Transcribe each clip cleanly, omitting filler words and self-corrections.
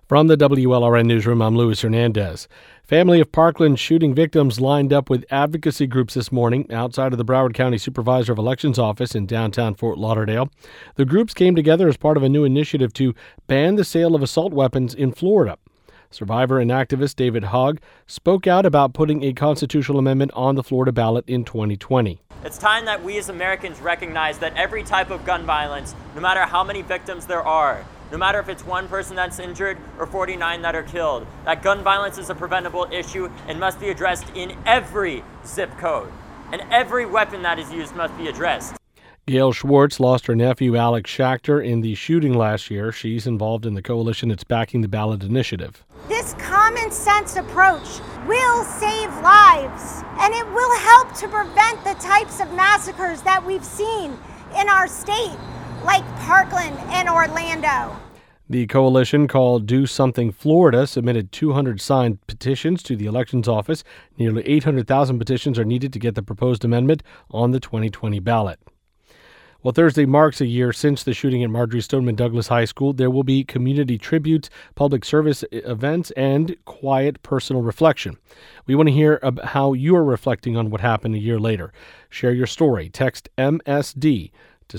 From the WLRN Newsroom, I'm Luis Hernandez. Family of Parkland shooting victims lined up with advocacy groups this morning outside of the Broward County Supervisor of Elections office in downtown Fort Lauderdale. The groups came together as part of a new initiative to ban the sale of assault weapons in Florida. Survivor and activist David Hogg spoke out about putting a constitutional amendment on the Florida ballot in 2020. It's time that we as Americans recognize that every type of gun violence, no matter how many victims there are, no matter if it's one person that's injured or 49 that are killed, that gun violence is a preventable issue and must be addressed in every zip code. And every weapon that is used must be addressed. Gail Schwartz lost her nephew Alex Schachter in the shooting last year. She's involved in the coalition that's backing the ballot initiative. This common sense approach will save lives, and it will help to prevent the types of massacres that we've seen in our state, like Parkland and Orlando. The coalition, called Do Something Florida, submitted 200 signed petitions to the elections office. Nearly 800,000 petitions are needed to get the proposed amendment on the 2020 ballot. Well, Thursday marks a year since the shooting at Marjory Stoneman Douglas High School. There will be community tributes, public service events, and quiet personal reflection. We want to hear about how you are reflecting on what happened a year later. Share your story. Text MSD to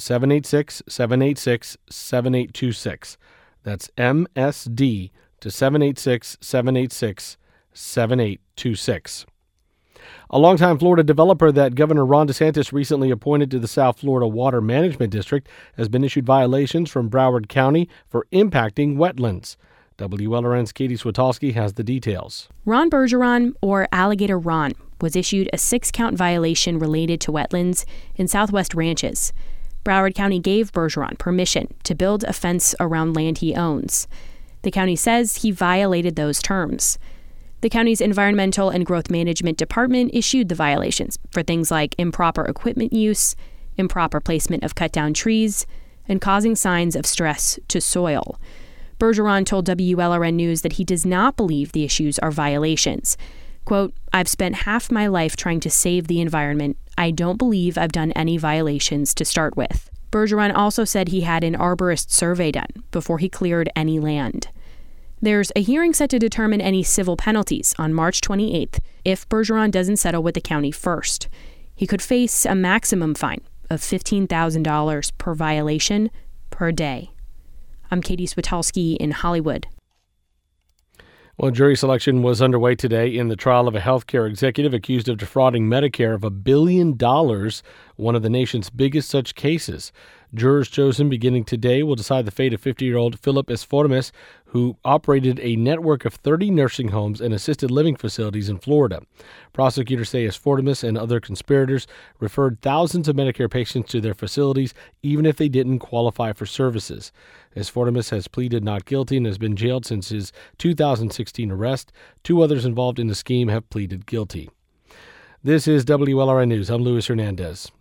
786-786-7826. That's MSD to 786-786-7826. A longtime Florida developer that Governor Ron DeSantis recently appointed to the South Florida Water Management District has been issued violations from Broward County for impacting wetlands. WLRN's Katie Switolski has the details. Ron Bergeron, or Alligator Ron, was issued a 6-count violation related to wetlands in Southwest Ranches. Broward County gave Bergeron permission to build a fence around land he owns. The county says he violated those terms. The county's Environmental and Growth Management Department issued the violations for things like improper equipment use, improper placement of cut-down trees, and causing signs of stress to soil. Bergeron told WLRN News that he does not believe the issues are violations. Quote, "I've spent half my life trying to save the environment. I don't believe I've done any violations to start with." Bergeron also said he had an arborist survey done before he cleared any land. There's a hearing set to determine any civil penalties on March 28th if Bergeron doesn't settle with the county first. He could face a maximum fine of $15,000 per violation per day. I'm Katie Switolski in Hollywood. Well, jury selection was underway today in the trial of a healthcare executive accused of defrauding Medicare of $1 billion, one of the nation's biggest such cases. Jurors chosen beginning today will decide the fate of 50-year-old Philip Esformes, who operated a network of 30 nursing homes and assisted living facilities in Florida. Prosecutors say Esformes and other conspirators referred thousands of Medicare patients to their facilities, even if they didn't qualify for services. Esformes has pleaded not guilty and has been jailed since his 2016 arrest. 2 others involved in the scheme have pleaded guilty. This is WLRN News. I'm Luis Hernandez.